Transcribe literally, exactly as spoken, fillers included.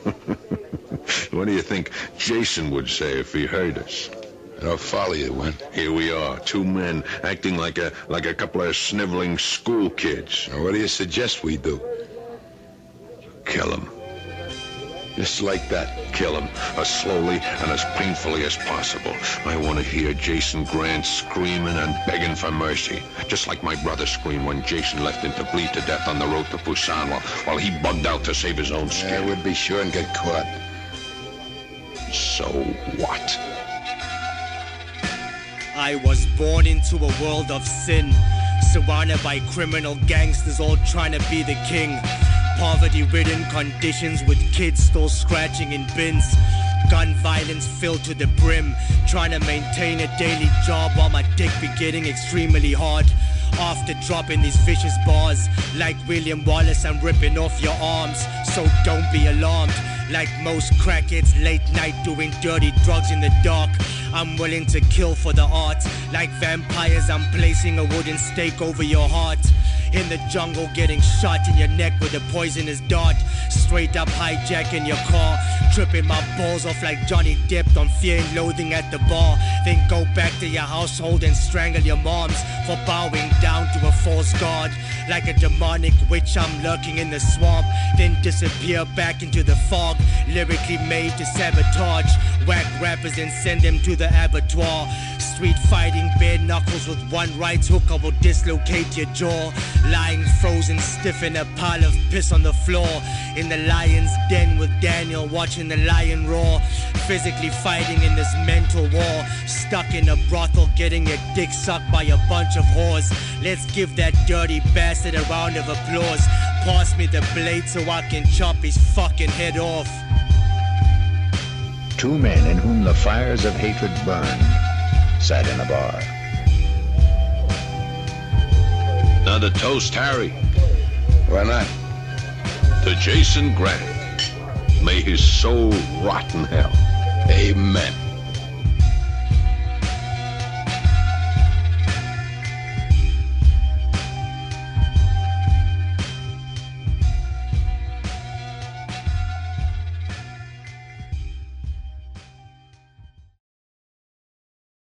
What do you think Jason would say if he heard us? I don't follow you, Win. Here we are, two men acting like a like a couple of sniveling school kids. Now, what do you suggest we do? Kill him. Just like that. Kill him as slowly and as painfully as possible. I want to hear Jason Grant screaming and begging for mercy, just like my brother screamed when Jason left him to bleed to death on the road to Busan while, while he bugged out to save his own skin. Yeah, we'd be sure and get caught. So what? I was born into a world of sin, surrounded by criminal gangsters all trying to be the king. Poverty-ridden conditions with kids still scratching in bins. Gun violence filled to the brim, trying to maintain a daily job while my dick be getting extremely hard. After dropping these vicious bars, like William Wallace, I'm ripping off your arms, so don't be alarmed. Like most crackheads, late night doing dirty drugs in the dark, I'm willing to kill for the art. Like vampires, I'm placing a wooden stake over your heart. In the jungle, getting shot in your neck with a poisonous dart. Straight up hijacking your car, tripping my balls off like Johnny Depp on Fear and Loathing at the bar. Then go back to your household and strangle your moms for bowing down to a false god. Like a demonic witch, I'm lurking in the swamp, then disappear back into the fog. Lyrically made to sabotage whack rappers and send them to the abattoir. Street fighting, bare knuckles with one right hook, I will dislocate your jaw. Lying frozen stiff in a pile of piss on the floor. In the lion's den with Daniel, watching the lion roar. Physically fighting in this mental war. Stuck in a brothel, getting your dick sucked by a bunch of whores. Let's give that dirty bastard a round of applause. Pass me the blade so I can chop his fucking head off. Two men in whom the fires of hatred burned sat in a bar. Now to toast Harry. Why not? To Jason Grant. May his soul rot in hell. Amen.